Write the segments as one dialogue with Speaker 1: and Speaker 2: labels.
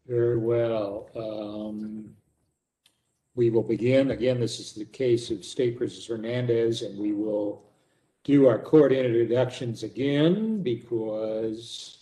Speaker 1: Very well. We will begin. Again, this is the case of State versus Hernandez, and we will do our court introductions again because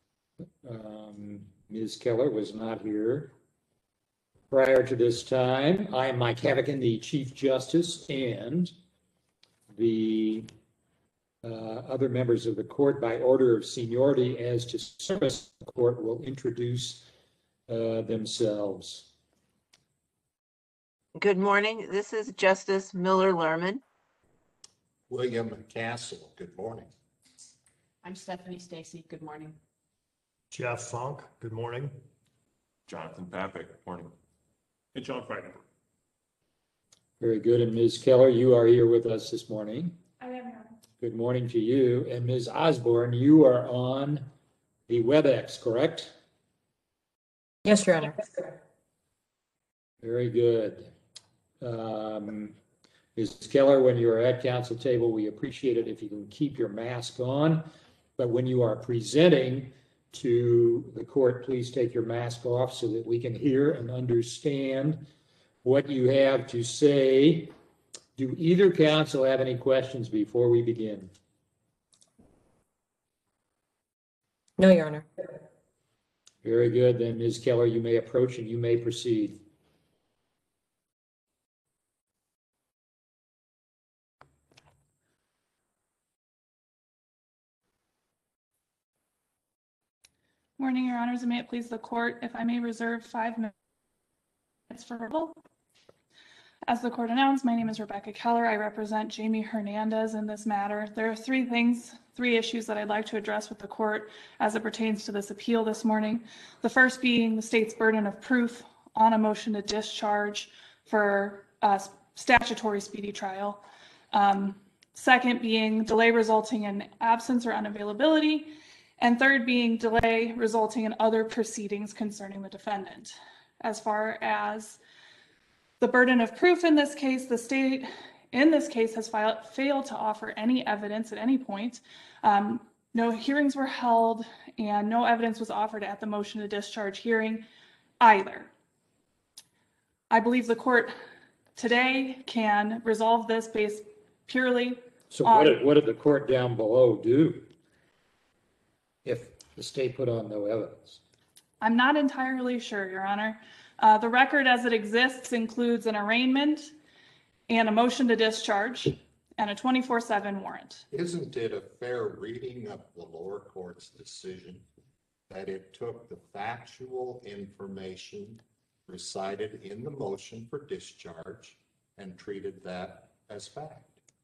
Speaker 1: Ms. Keller was not here prior to this time. I am Mike Havigan, the Chief Justice, and the other members of the court, by order of seniority as to service, the court will introduce themselves.
Speaker 2: Good morning. This is Justice Miller Lerman.
Speaker 3: William Castle, good morning.
Speaker 4: I'm Stephanie Stacy. Good morning.
Speaker 5: Jeff Funk, good morning.
Speaker 6: Jonathan Papik, good morning. And John Freidenberg.
Speaker 1: Very good. And Ms. Keller, you are here with us this morning.
Speaker 4: I am here.
Speaker 1: Good morning to you. And Ms. Osborne, you are on the WebEx, correct?
Speaker 7: Yes, Your Honor.
Speaker 1: Very good. Ms. Keller, when you are at council table, we appreciate it if you can keep your mask on. But when you are presenting to the court, please take your mask off so that we can hear and understand what you have to say. Do either counsel have any questions before we begin?
Speaker 7: No, Your Honor.
Speaker 1: Very good. Then, Ms. Keller, you may approach and you may proceed.
Speaker 8: Morning, Your Honors, and may it please the court, if I may reserve 5 minutes for rebuttal. As the court announced, my name is Rebecca Keller. I represent Jamie Hernandez in this matter. There are three issues that I'd like to address with the court as it pertains to this appeal this morning. The first being the state's burden of proof on a motion to discharge for a statutory speedy trial. Second being delay resulting in absence or unavailability. And third being delay resulting in other proceedings concerning the defendant. As far as the burden of proof in this case, the state in this case has failed to offer any evidence at any point. No hearings were held and no evidence was offered at the motion to discharge hearing either. I believe the court today can resolve this based purely
Speaker 1: So
Speaker 8: on—
Speaker 1: what did the court down below do if the state put on no evidence?
Speaker 8: I'm not entirely sure, Your Honor. The record as it exists includes an arraignment and a motion to discharge and a 24/7 warrant.
Speaker 3: Isn't it a fair reading of the lower court's decision that it took the factual information recited in the motion for discharge and treated that as fact?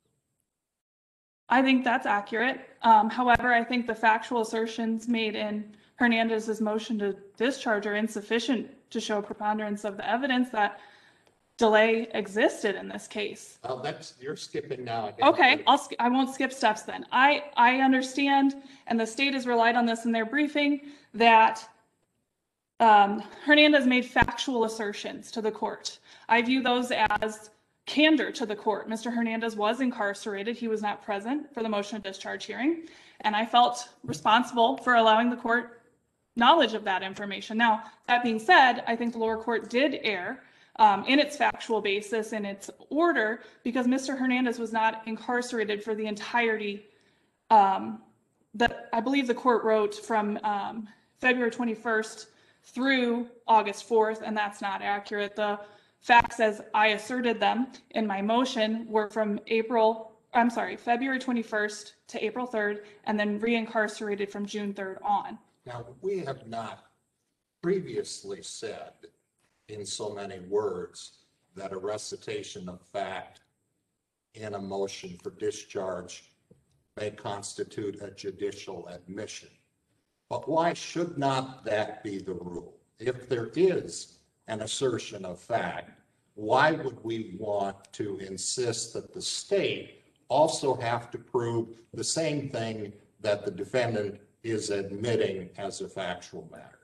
Speaker 8: I think that's accurate. However, I think the factual assertions made in Hernandez's motion to discharge are insufficient to show preponderance of the evidence that delay existed in this case.
Speaker 3: Well, you're skipping now.
Speaker 8: Okay, I won't skip steps then. I understand, and the state has relied on this in their briefing, that Hernandez made factual assertions to the court. I view those as candor to the court. Mr. Hernandez was incarcerated. He was not present for the motion of discharge hearing, and I felt responsible for allowing the court knowledge of that information. Now, that being said, I think the lower court did err in its factual basis, in its order, because Mr. Hernandez was not incarcerated for the entirety that I believe the court wrote from February 21st through August 4th, and that's not accurate. The facts as I asserted them in my motion were from February 21st to April 3rd, and then reincarcerated from June 3rd on.
Speaker 3: Now, we have not previously said in so many words that a recitation of fact in a motion for discharge may constitute a judicial admission. But why should not that be the rule? If there is an assertion of fact, why would we want to insist that the state also have to prove the same thing that the defendant is admitting as a factual matter?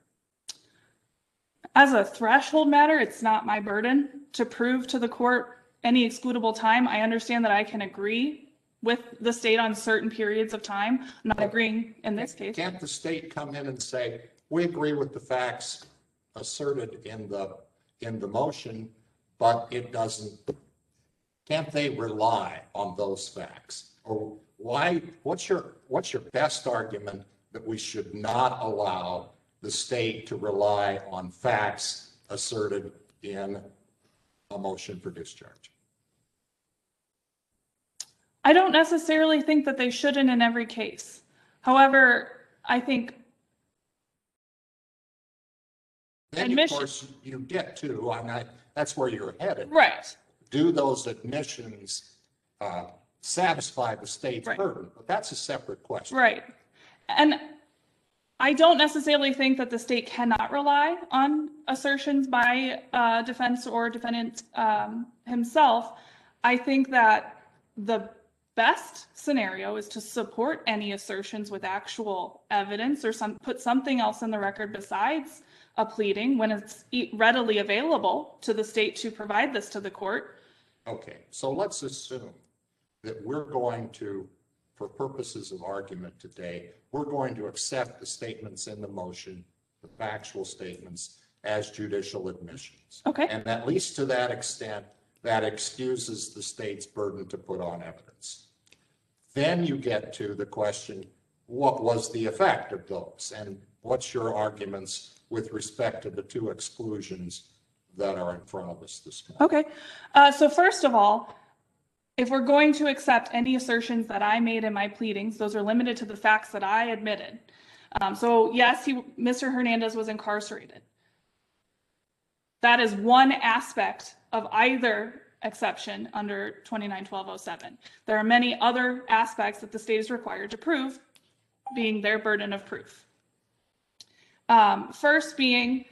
Speaker 8: As a threshold matter, it's not my burden to prove to the court any excludable time. I understand that I can agree with the state on certain periods of time. I'm not agreeing in this case.
Speaker 3: Can't the state come in and say, we agree with the facts, asserted in the motion, but it doesn't, can't they rely on those facts? Or why, what's your best argument that we should not allow the state to rely on facts asserted in a motion for discharge?
Speaker 8: I don't necessarily think that they shouldn't in every case. However, I think
Speaker 3: Then, of course, you get to, that's where you're headed.
Speaker 8: right.
Speaker 3: Do those admissions satisfy the state's
Speaker 8: Right.
Speaker 3: burden? But that's a separate question.
Speaker 8: Right. And I don't necessarily think that the state cannot rely on assertions by defense or defendant himself. I think that the best scenario is to support any assertions with actual evidence or put something else in the record besides a pleading when it's readily available to the state to provide this to the court.
Speaker 3: Okay, so let's assume that we're going to, for purposes of argument today, we're going to accept the statements in the motion, the factual statements, as judicial admissions.
Speaker 8: Okay.
Speaker 3: And at least to that extent, that excuses the state's burden to put on evidence. Then you get to the question, what was the effect of those? And what's your arguments with respect to the two exclusions that are in front of us this morning?
Speaker 8: Okay. So first of all, if we're going to accept any assertions that I made in my pleadings, those are limited to the facts that I admitted. So yes, Mr. Hernandez was incarcerated. That is one aspect of either exception under 29-1207. There are many other aspects that the state is required to prove, being their burden of proof. First being,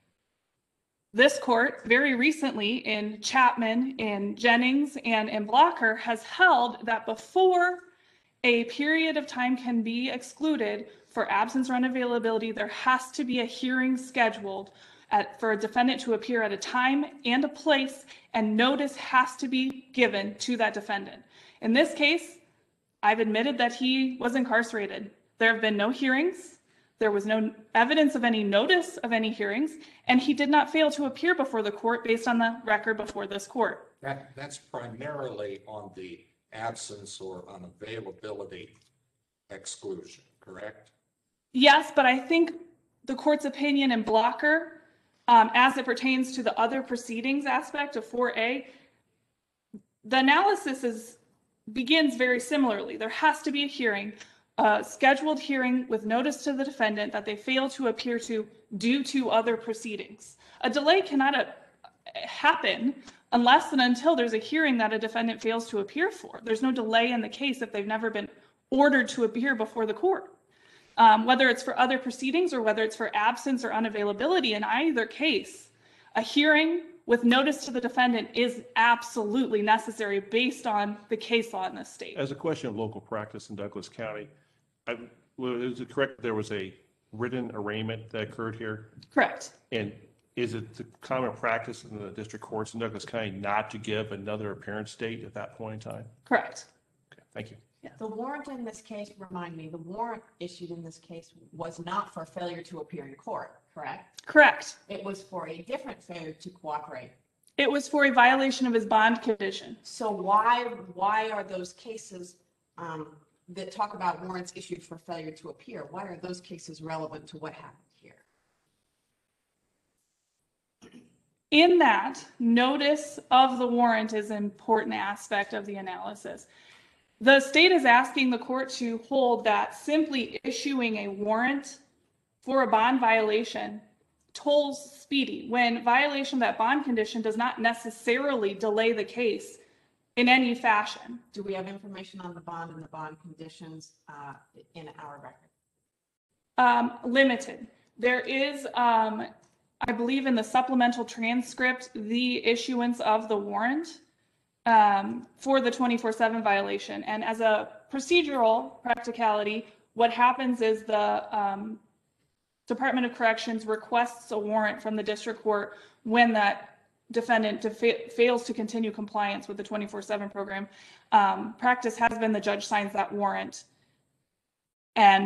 Speaker 8: this court very recently in Chapman, in Jennings, and in Blocker has held that before a period of time can be excluded for absence or unavailability, there has to be a hearing scheduled for a defendant to appear at a time and a place, and notice has to be given to that defendant. In this case, I've admitted that he was incarcerated. There have been no hearings. There was no evidence of any notice of any hearings, and he did not fail to appear before the court based on the record before this court.
Speaker 3: That's primarily on the absence or unavailability exclusion, correct?
Speaker 8: Yes, but I think the court's opinion in Blocker, as it pertains to the other proceedings aspect of 4A, the analysis begins very similarly. There has to be a hearing, a scheduled hearing with notice to the defendant that they fail to appear to due to other proceedings. A delay cannot happen unless and until there's a hearing that a defendant fails to appear for. There's no delay in the case if they've never been ordered to appear before the court. Whether it's for other proceedings or whether it's for absence or unavailability, in either case, a hearing with notice to the defendant is absolutely necessary based on the case law in this state.
Speaker 6: As a question of local practice in Douglas County, is it correct there was a written arraignment that occurred here?
Speaker 8: Correct.
Speaker 6: And is it the common practice in the district courts in Douglas County not to give another appearance date at that point in time?
Speaker 8: Correct.
Speaker 6: Okay, thank you.
Speaker 4: The warrant in this case, remind me, the warrant issued in this case was not for failure to appear in court, correct?
Speaker 8: Correct.
Speaker 4: It was for a different failure to cooperate.
Speaker 8: It was for a violation of his bond condition.
Speaker 4: So why are those cases that talk about warrants issued for failure to appear, why are those cases relevant to what happened here?
Speaker 8: In that, notice of the warrant is an important aspect of the analysis. The state is asking the court to hold that simply issuing a warrant for a bond violation tolls speedy, when violation of that bond condition does not necessarily delay the case in any fashion.
Speaker 4: Do we have information on the bond and the bond conditions in our record?
Speaker 8: Limited. There is, I believe in the supplemental transcript, the issuance of the warrant for the 24/7 violation. And as a procedural practicality, what happens is the Department of Corrections requests a warrant from the district court when that defendant fails to continue compliance with the 24/7 program. Practice has been the judge signs that warrant, and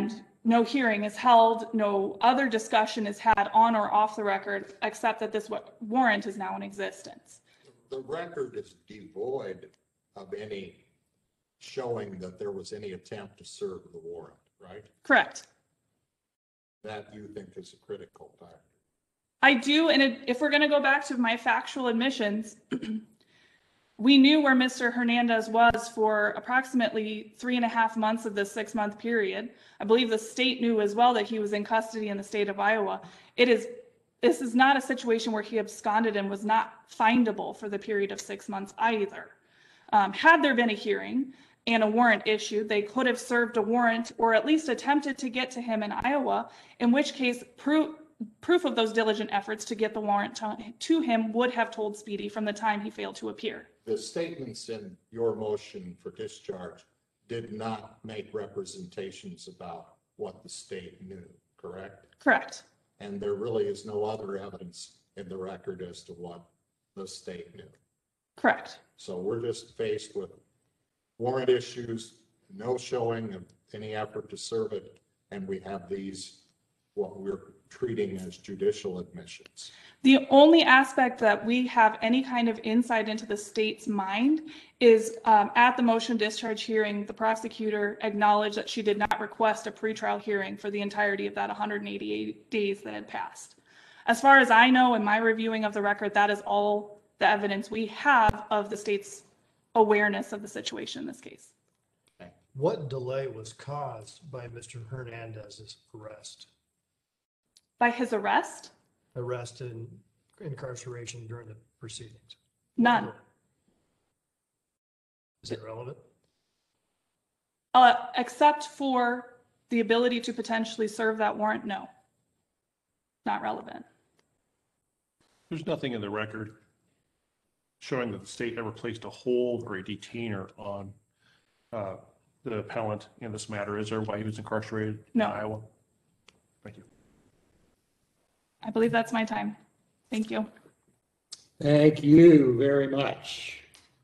Speaker 8: no hearing is held, no other discussion is had on or off the record, except that this warrant is now in existence.
Speaker 3: The record is devoid of any showing that there was any attempt to serve the warrant, right?
Speaker 8: Correct.
Speaker 3: That you think is a critical factor.
Speaker 8: I do, and if we're going to go back to my factual admissions, we knew where Mr. Hernandez was for approximately 3.5 months of this 6-month period. I believe the state knew as well that he was in custody in the state of Iowa. This is not a situation where he absconded and was not findable for the period of 6 months either. Had there been a hearing and a warrant issued, they could have served a warrant or at least attempted to get to him in Iowa, in which case proof of those diligent efforts to get the warrant to him would have told Speedy from the time he failed to appear.
Speaker 3: The statements in your motion for discharge did not make representations about what the state knew, correct?
Speaker 8: Correct.
Speaker 3: And there really is no other evidence in the record as to what the state knew.
Speaker 8: Correct.
Speaker 3: So we're just faced with warrant issues, no showing of any effort to serve it, and we have these, what we're treating as judicial admissions.
Speaker 8: The only aspect that we have any kind of insight into the state's mind is at the motion discharge hearing, the prosecutor acknowledged that she did not request a pretrial hearing for the entirety of that 188 days that had passed. As far as I know, in my reviewing of the record, that is all the evidence we have of the state's awareness of the situation in this case.
Speaker 5: What delay was caused by Mr. Hernandez's arrest
Speaker 8: By his arrest?
Speaker 5: and incarceration during the proceedings?
Speaker 8: None.
Speaker 5: Is it relevant?
Speaker 8: Except for the ability to potentially serve that warrant, no. Not relevant.
Speaker 6: There's nothing in the record showing that the state ever placed a hold or a detainer on the appellant in this matter, is there, while he was incarcerated
Speaker 8: No.
Speaker 6: in Iowa? Thank you.
Speaker 8: I believe that's my time. Thank you.
Speaker 1: Thank you very much.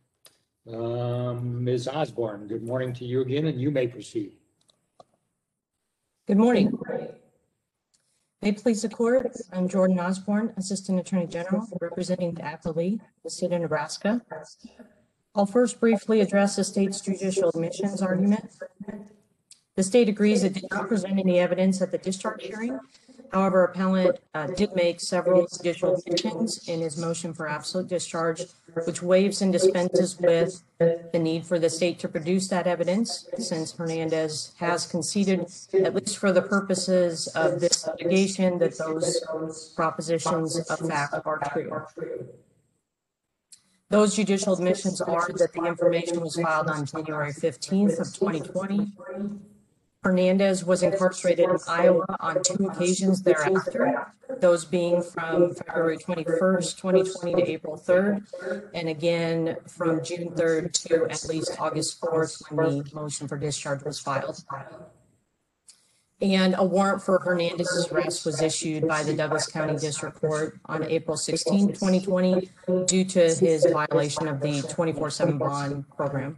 Speaker 1: Ms. Osborne, good morning to you again, and you may proceed.
Speaker 7: Good morning. May it please the court, I'm Jordan Osborne, Assistant Attorney General, representing the appellee, the state of Nebraska. I'll first briefly address the state's judicial admissions argument. The state agrees it did not present any evidence at the discharge hearing. However, appellant did make several judicial admissions in his motion for absolute discharge, which waives and dispenses with the need for the state to produce that evidence, since Hernandez has conceded, at least for the purposes of this litigation, that those propositions of fact are true. Those judicial admissions are that the information was filed on January 15th of 2020. Hernandez was incarcerated in Iowa on 2 occasions thereafter, those being from February 21st, 2020 to April 3rd, and again from June 3rd to at least August 4th when the motion for discharge was filed. And a warrant for Hernandez's arrest was issued by the Douglas County District Court on April 16, 2020, due to his violation of the 24/7 bond program.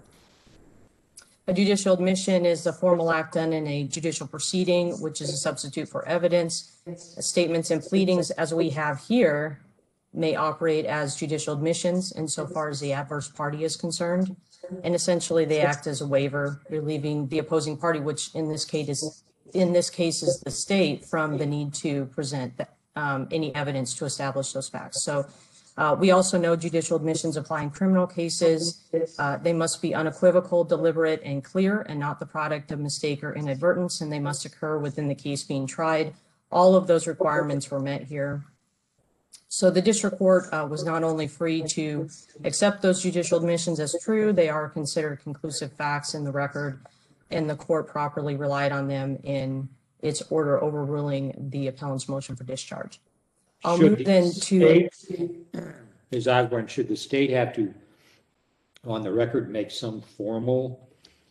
Speaker 7: A judicial admission is a formal act done in a judicial proceeding, which is a substitute for evidence. Statements and pleadings, as we have here, may operate as judicial admissions insofar as the adverse party is concerned. And essentially, they act as a waiver, relieving the opposing party, which in this case is the state, from the need to present any evidence to establish those facts. So we also know judicial admissions apply in criminal cases. They must be unequivocal, deliberate, and clear, and not the product of mistake or inadvertence, and they must occur within the case being tried. All of those requirements were met here. So the district court was not only free to accept those judicial admissions as true, they are considered conclusive facts in the record, and the court properly relied on them in its order overruling the appellant's motion for discharge. I'll move then to
Speaker 1: Ms. Osborne, should the state have to, on the record, make some formal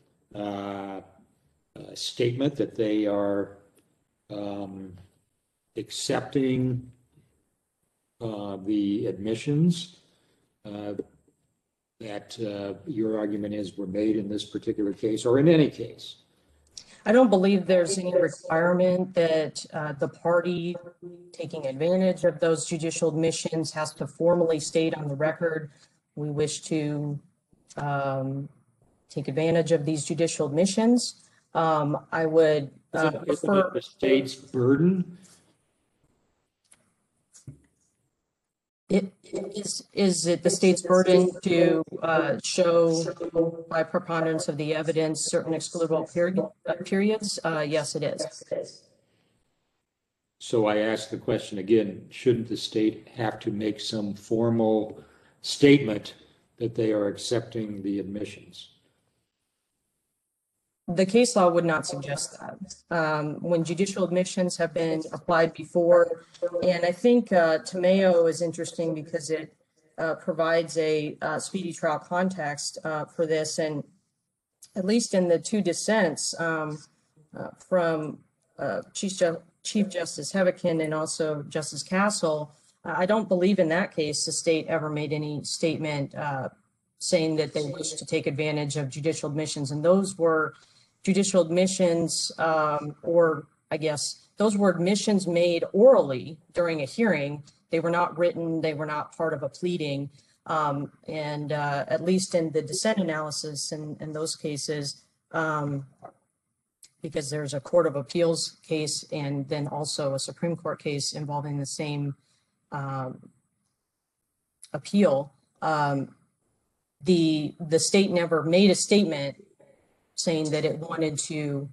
Speaker 1: statement that they are accepting the admissions that your argument is were made in this particular case or in any case?
Speaker 7: I don't believe there's any requirement that the party taking advantage of those judicial admissions has to formally state on the record, we wish to take advantage of these judicial admissions. I would
Speaker 1: Isn't
Speaker 7: prefer.
Speaker 1: it the state's burden?
Speaker 7: Is it the state's burden to show by preponderance of the evidence certain excludable periods? Yes, it is.
Speaker 1: So I ask the question again, shouldn't the state have to make some formal statement that they are accepting the admissions?
Speaker 7: The case law would not suggest that. When judicial admissions have been applied before, and I think Tomeo is interesting because it provides a speedy trial context for this, and at least in the two dissents from Chief Justice Hebekin and also Justice Castle, I don't believe in that case the state ever made any statement saying that they wish to take advantage of judicial admissions, and those were judicial admissions, or I guess those were admissions made orally during a hearing. They were not written, they were not part of a pleading. And at least in the dissent analysis in those cases, because there's a Court of Appeals case and then also a Supreme Court case involving the same appeal, the state never made a statement saying that it wanted to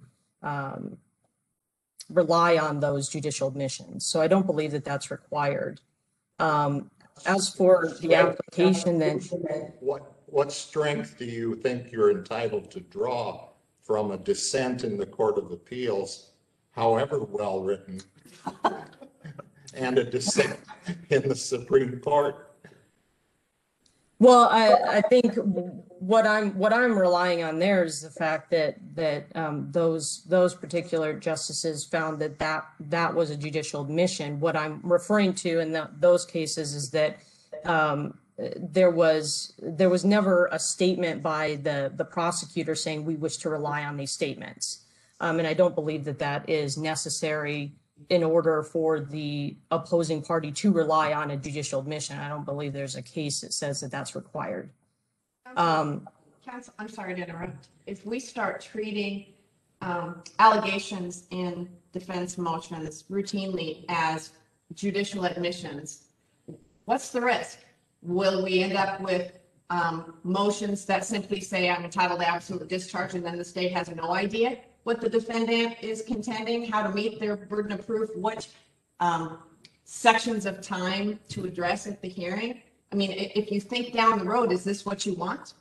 Speaker 7: rely on those judicial admissions. So I don't believe that that's required. As for the application, then
Speaker 3: What strength do you think you're entitled to draw from a dissent in the Court of Appeals, however well-written, and a dissent in the Supreme Court?
Speaker 7: well, I think what I'm relying on there is the fact that those particular justices found that was a judicial admission. What I'm referring to in those cases is that there was never a statement by the prosecutor saying we wish to rely on these statements, and I don't believe that is necessary in order for the opposing party to rely on a judicial admission. I don't believe there's a case that says that that's required.
Speaker 4: Counsel, I'm sorry to interrupt. If we start treating allegations in defense motions routinely as judicial admissions, what's the risk? Will we end up with motions that simply say I'm entitled to absolute discharge, and then the state has no idea what the defendant is contending, how to meet their burden of proof, what sections of time to address at the hearing? I mean, if you think down the road, is this what you want?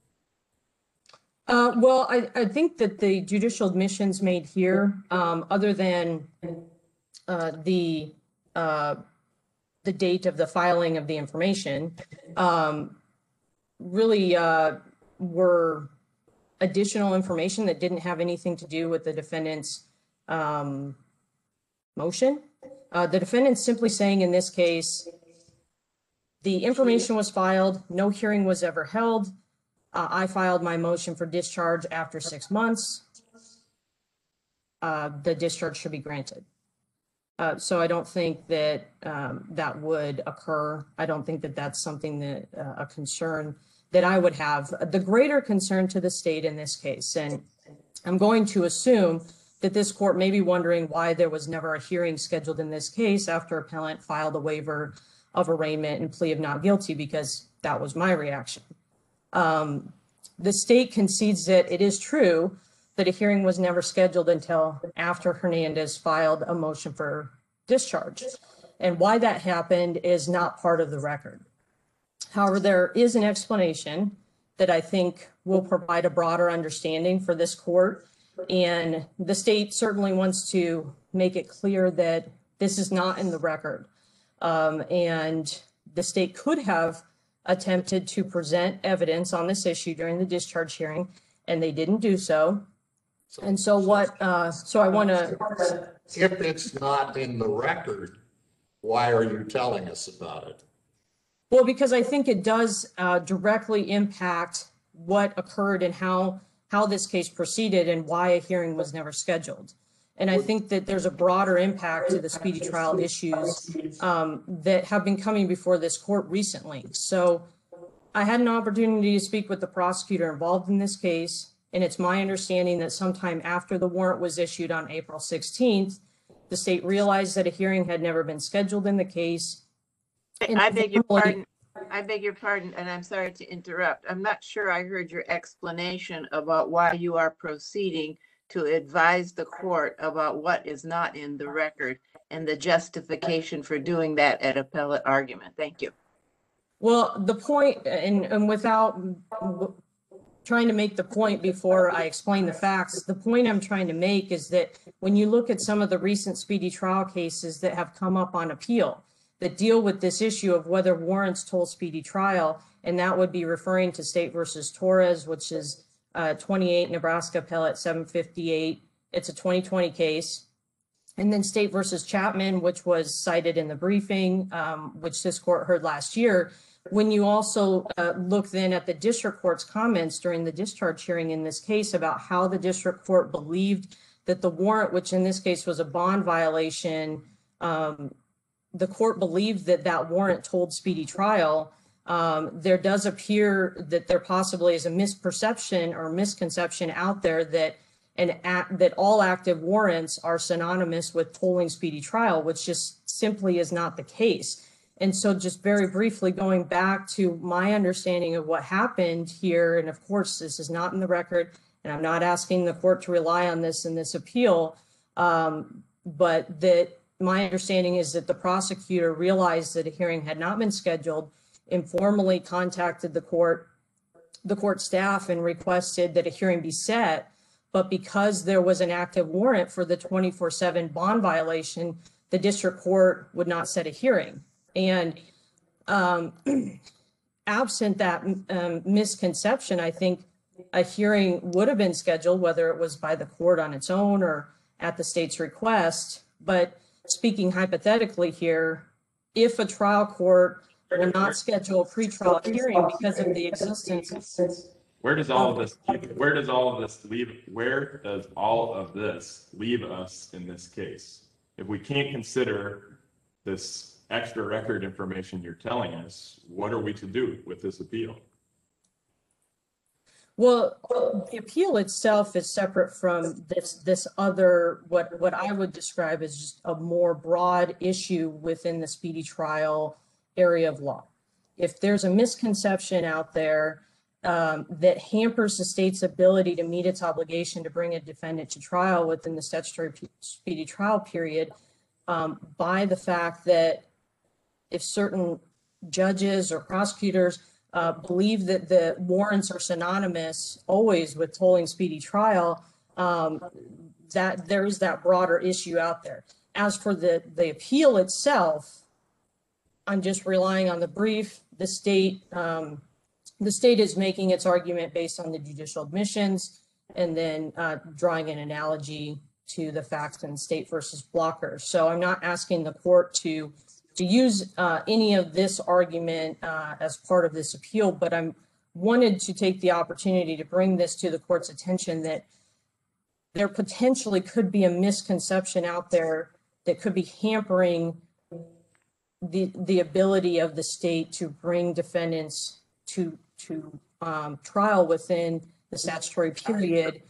Speaker 7: Well, I think that the judicial admissions made here, other than the date of the filing of the information, really were additional information that didn't have anything to do with the defendant's motion. The defendant's simply saying in this case, the information was filed, no hearing was ever held. I filed my motion for discharge after 6 months. The discharge should be granted. So I don't think that that would occur. I don't think that that's something that a concern that I would have. The greater concern to the state in this case, and I'm going to assume that this court may be wondering why there was never a hearing scheduled in this case after appellant filed a waiver of arraignment and plea of not guilty, because that was my reaction. The state concedes that it is true that a hearing was never scheduled until after Hernandez filed a motion for discharge. And why that happened is not part of the record. However, there is an explanation that I think will provide a broader understanding for this court. And the state certainly wants to make it clear that this is not in the record. And the state could have attempted to present evidence on this issue during the discharge hearing, and they didn't do so. And so so I want to.
Speaker 3: If it's not in the record, why are you telling us about it?
Speaker 7: Well, because I think it does directly impact what occurred and how how this case proceeded and why a hearing was never scheduled. And I think that there's a broader impact to the speedy trial issues that have been coming before this court recently. So I had an opportunity to speak with the prosecutor involved in this case, and it's my understanding that sometime after the warrant was issued on April 16th, the state realized that a hearing had never been scheduled in the case.
Speaker 2: I beg your pardon. I beg your pardon, and I'm sorry to interrupt. I'm not sure I heard your explanation about why you are proceeding to advise the court about what is not in the record and the justification for doing that at appellate argument. Thank you.
Speaker 7: Well, the point, and without trying to make the point before I explain the facts, the point I'm trying to make is that when you look at some of the recent speedy trial cases that have come up on appeal that deal with this issue of whether warrants toll speedy trial, and that would be referring to State versus Torres, which is 28 Nebraska Appellate 758. It's a 2020 case. And then State versus Chapman, which was cited in the briefing, which this court heard last year. When you also look then at the district court's comments during the discharge hearing in this case about how the district court believed that the warrant, which in this case was a bond violation, the court believed that that warrant told speedy trial. There does appear that there possibly is a misperception or misconception out there that that all active warrants are synonymous with tolling speedy trial, which just simply is not the case. And so just very briefly going back to my understanding of what happened here, and of course this is not in the record, and I'm not asking the court to rely on this in this appeal, but that my understanding is that the prosecutor realized that a hearing had not been scheduled, informally contacted the court staff and requested that a hearing be set. But because there was an active warrant for the 24/7 bond violation, the district court would not set a hearing. And absent that misconception, I think a hearing would have been scheduled, whether it was by the court on its own or at the state's request. But speaking hypothetically here, if a trial court will not schedule a pretrial hearing because of the existence.
Speaker 9: Where does all of this leave us in this case? If we can't consider this extra record information you're telling us, what are we to do with this appeal?
Speaker 7: Well, the appeal itself is separate from this other, what I would describe as just a more broad issue within the speedy trial area of law. If there's a misconception out there that hampers the state's ability to meet its obligation to bring a defendant to trial within the statutory speedy trial period, by the fact that if certain judges or prosecutors believe that the warrants are synonymous always with tolling speedy trial, that there is that broader issue out there. As for the appeal itself, I'm just relying on the brief. The state is making its argument based on the judicial admissions and then drawing an analogy to the facts in State versus Blocker. So I'm not asking the court to use any of this argument as part of this appeal, but I'm wanted to take the opportunity to bring this to the court's attention that there potentially could be a misconception out there that could be hampering the ability of the state to bring defendants to trial within the statutory period.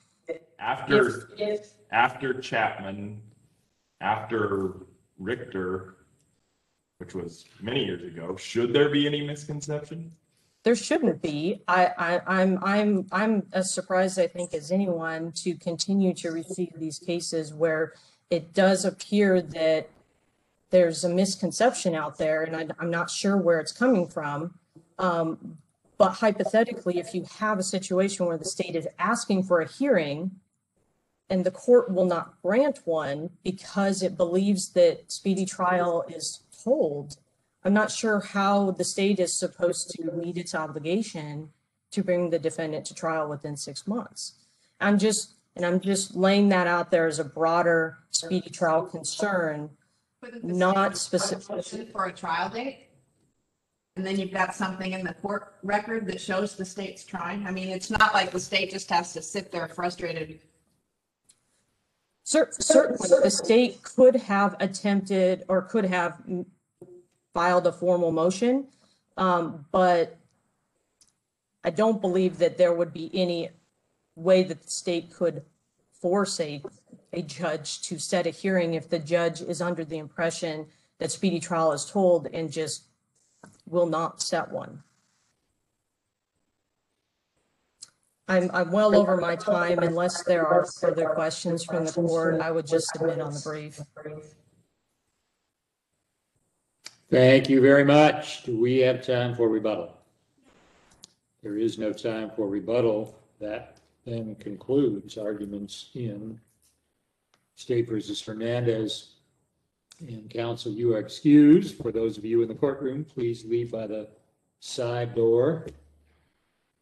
Speaker 9: After Chapman, after Richter, which was many years ago, should there be any misconception?
Speaker 7: There shouldn't be. I'm as surprised, I think, as anyone to continue to receive these cases where it does appear that there's a misconception out there, and I'm not sure where it's coming from. But hypothetically, if you have a situation where the state is asking for a hearing and the court will not grant one because it believes that speedy trial is told, I'm not sure how the state is supposed to meet its obligation to bring the defendant to trial within 6 months. I'm just laying that out there as a broader speedy trial concern, not specific
Speaker 4: for a trial date. and then you've got something in the court record that shows the state's trying. I mean, it's not like the state just has to sit there frustrated.
Speaker 7: Certainly, the state could have attempted or could have filed a formal motion, but I don't believe that there would be any way that the state could force a judge to set a hearing if the judge is under the impression that speedy trial is told and just will not set one. I'm well over my time. Unless there are further questions from the court, I would just submit on the brief.
Speaker 1: Thank you very much. Do we have time for rebuttal? There is no time for rebuttal. That then concludes arguments in State versus Hernandez. And counsel, you are excused. For those of you in the courtroom, please leave by the side door.